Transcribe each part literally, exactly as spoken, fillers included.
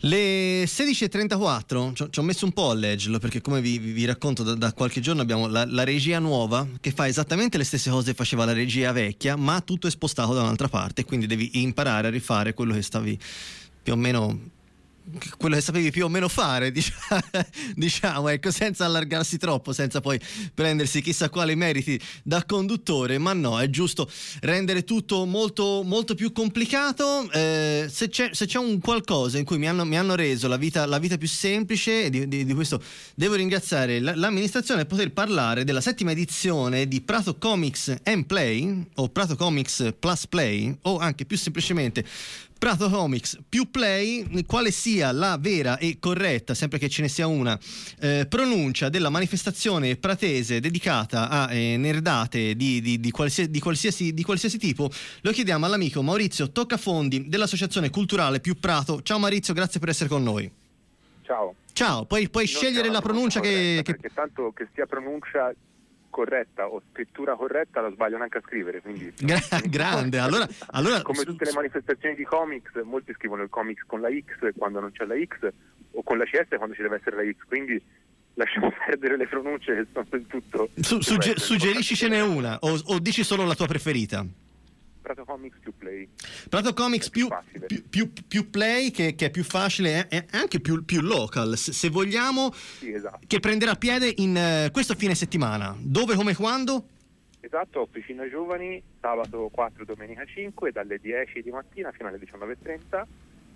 Le sedici e trentaquattro, ci ho messo un po' a leggerlo perché come vi, vi racconto da, da qualche giorno abbiamo la, la regia nuova che fa esattamente le stesse cose che faceva la regia vecchia, ma tutto è spostato da un'altra parte, quindi devi imparare a rifare quello che stavi più o meno quello che sapevi più o meno fare, diciamo, diciamo, ecco, senza allargarsi troppo, senza poi prendersi chissà quali meriti da conduttore, ma no, è giusto rendere tutto molto molto più complicato. Eh, se c'è se c'è un qualcosa in cui mi hanno, mi hanno reso la vita la vita più semplice, di, di, di questo devo ringraziare l'amministrazione, e poter parlare della settima edizione di Prato Comics and Play, o Prato Comics Plus Play, o anche più semplicemente Prato Comics più Play, quale sia la vera e corretta, sempre che ce ne sia una, eh, pronuncia della manifestazione pratese dedicata a eh, nerdate di, di, di, qualsiasi, di, qualsiasi, di qualsiasi tipo, lo chiediamo all'amico Maurizio Toccafondi dell'Associazione Culturale Più Prato. Ciao Maurizio, grazie per essere con noi. Ciao. Ciao, puoi, puoi scegliere la pronuncia, pronuncia che, che... Perché tanto che sia pronuncia corretta o scrittura corretta la sbaglio neanche a scrivere, quindi Gra- grande allora, allora come tutte le manifestazioni di comics, molti scrivono il comics con la X quando non c'è la X o con la C S quando ci deve essere la X, quindi lasciamo perdere le pronunce che sono del tutto Su, sugge- suggeriscicene una o, o dici solo la tua preferita? Prato Comics più Play. Prato Comics più, più, più, più Play, che, che è più facile e anche più, più local, se, se vogliamo, sì, esatto. Che prenderà piede in uh, questo fine settimana. Dove, come, quando? Esatto, Officina Giovani, sabato quattro, domenica cinque, dalle dieci di mattina fino alle diciannove e trenta,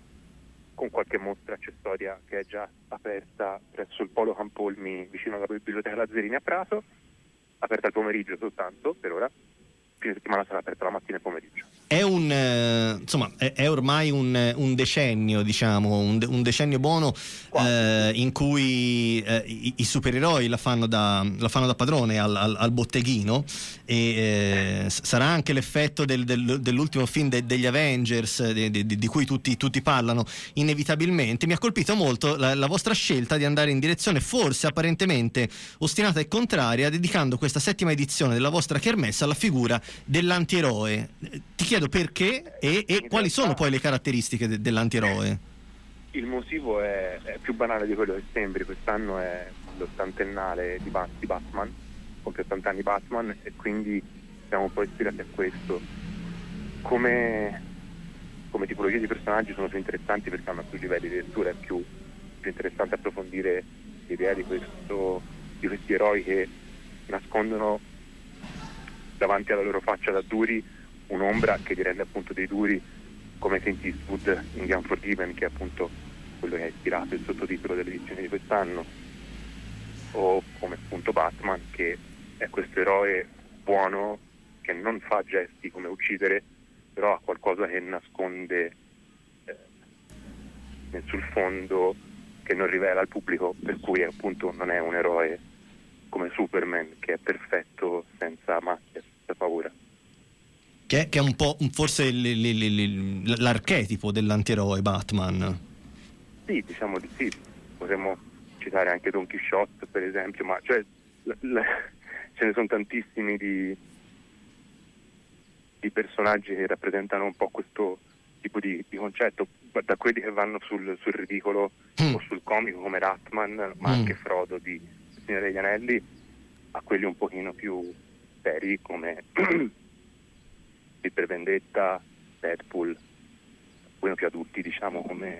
con qualche mostra accessoria che è già aperta presso il Polo Campolmi vicino alla Biblioteca Lazzarini a Prato, aperta il pomeriggio soltanto per ora. Fine settimana sarà aperta la mattina e pomeriggio. È un eh, insomma è, è ormai un, un decennio, diciamo, un, un decennio buono eh, in cui eh, i, i supereroi la fanno da la fanno da padrone al, al, al botteghino, e eh, sarà anche l'effetto del, del, dell'ultimo film de, degli Avengers de, de, de, di cui tutti, tutti parlano inevitabilmente. Mi ha colpito molto la, la vostra scelta di andare in direzione forse apparentemente ostinata e contraria, dedicando questa settima edizione della vostra kermesse alla figura dell'antieroe. Ti chiedo perché e, e quali sono poi le caratteristiche de- dell'antieroe. Il motivo è, è più banale di quello che sembri. Quest'anno è l'ottantennale di, Bat- di Batman, compie ottanta anni Batman, e quindi siamo un po' ispirati a questo. Come, come tipologia di personaggi sono più interessanti perché hanno più livelli di lettura, è più, più interessante approfondire l'idea di, questo, di questi eroi che nascondono davanti alla loro faccia da duri un'ombra che li rende appunto dei duri, come Clint Eastwood in The Unforgiven, che è appunto quello che ha ispirato il sottotitolo dell'edizione di quest'anno, o come appunto Batman, che è questo eroe buono che non fa gesti come uccidere, però ha qualcosa che nasconde eh, sul fondo, che non rivela al pubblico, per cui appunto non è un eroe come Superman che è perfetto, senza macchie, senza paura. Che, che è un po' forse il, il, il, l'archetipo dell'antieroe Batman. Sì, diciamo di sì. Potremmo citare anche Don Quixote, per esempio, ma cioè la, la, ce ne sono tantissimi di, di personaggi che rappresentano un po' questo tipo di, di concetto, da quelli che vanno sul, sul ridicolo mm. o sul comico come Ratman, ma mm. anche Frodo di Il Signore degli Anelli, a quelli un pochino più seri come per Vendetta, Deadpool, quello più adulti, diciamo, come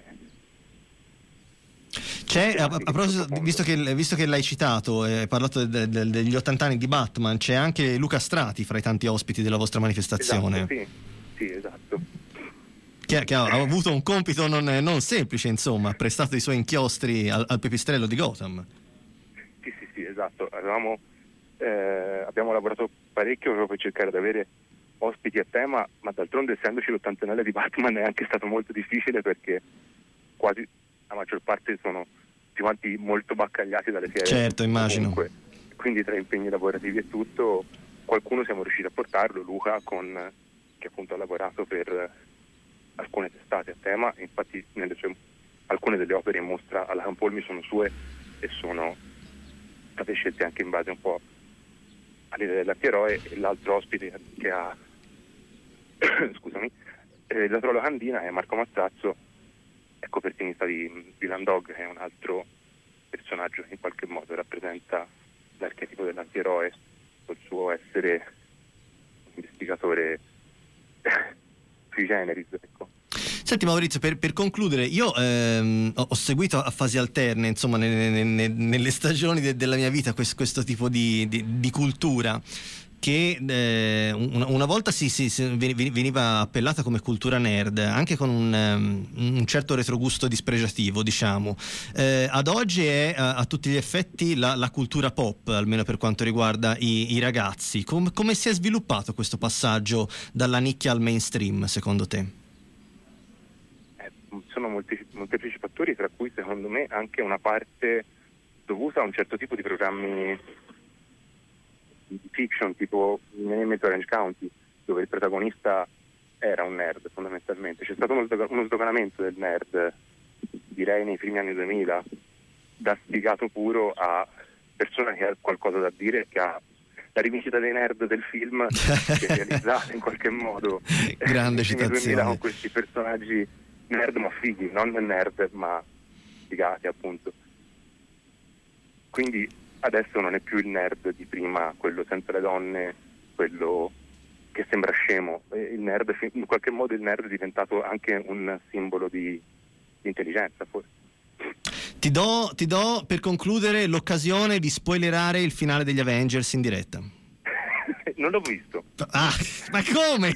c'è a, a proposito, visto che, visto che l'hai citato e hai parlato de, de, degli ottanta anni di Batman, c'è anche Luca Strati fra i tanti ospiti della vostra manifestazione. Esatto, sì, sì, esatto. Che, che ha, ha avuto un compito non, non semplice, insomma, ha prestato i suoi inchiostri al, al pipistrello di Gotham. Sì, sì, sì, esatto. Avevamo, eh, abbiamo lavorato parecchio proprio per cercare di avere ospiti a tema, ma d'altronde essendoci l'ottantennale di Batman è anche stato molto difficile perché quasi la maggior parte sono tutti quanti molto baccagliati dalle fiere. Certo, immagino. Comunque, quindi tra impegni lavorativi e tutto, qualcuno siamo riusciti a portarlo, Luca, con, che appunto ha lavorato per alcune testate a tema, infatti nelle sue, alcune delle opere in mostra alla Campolmi sono sue e sono state scelte anche in base un po' all'idea dell'antieroe. E l'altro ospite che ha scusami, eh, la trollo candina è Marco Mazzazzo, è copertinista di Dylan Dog, che è un altro personaggio che in qualche modo rappresenta l'archetipo dell'antieroe, col suo essere investigatore sui generis, ecco. Senti Maurizio, per, per concludere, io ehm, ho, ho seguito a fasi alterne, insomma, nelle, nelle, nelle stagioni de, della mia vita questo, questo tipo di, di, di cultura che eh, una, una volta si, si, si veniva appellata come cultura nerd, anche con un, um, un certo retrogusto dispregiativo, diciamo. Eh, ad oggi è a, a tutti gli effetti la, la cultura pop, almeno per quanto riguarda i, i ragazzi. Com, come si è sviluppato questo passaggio dalla nicchia al mainstream, secondo te? Eh, sono molti, molteplici fattori, tra cui secondo me anche una parte dovuta a un certo tipo di programmi di fiction, tipo Name Orange County, dove il protagonista era un nerd fondamentalmente. C'è stato uno, uno sdoganamento del nerd, direi nei primi anni duemila, da sfigato puro a persona che ha qualcosa da dire, che ha la rivincita dei nerd del film che è realizzata in qualche modo grande nei primi duemila con citazione, questi personaggi nerd ma fighi, non nerd ma sfigati appunto. Quindi adesso non è più il nerd di prima, quello senza le donne, quello che sembra scemo. Il nerd, in qualche modo il nerd è diventato anche un simbolo di, di intelligenza, forse. Ti do, ti do per concludere l'occasione di spoilerare il finale degli Avengers in diretta. Non l'ho visto. Ah, ma come?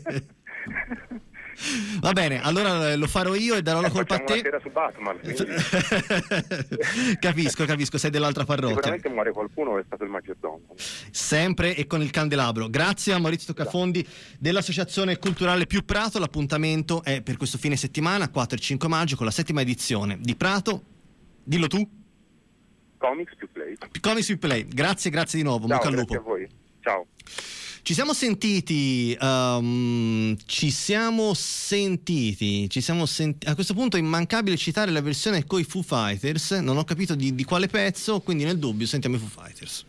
Va bene, allora lo farò io e darò la eh, colpa a te. Una sera su Batman, quindi... capisco, capisco, sei dell'altra parrocchia. Sicuramente muore qualcuno, è stato il maggiordomo. Sempre e con il candelabro. Grazie a Maurizio Toccafondi dell'Associazione Culturale Più Prato. L'appuntamento è per questo fine settimana, quattro e cinque maggio, con la settima edizione di Prato. Dillo tu. Comics più Play. Comics più Play. Grazie, grazie di nuovo. Ciao, Bocca al grazie lupo. a voi. Ciao. Ci siamo sentiti, um, ci siamo sentiti, ci siamo senti- a questo punto è immancabile citare la versione coi Foo Fighters, non ho capito di, di quale pezzo, quindi nel dubbio sentiamo i Foo Fighters.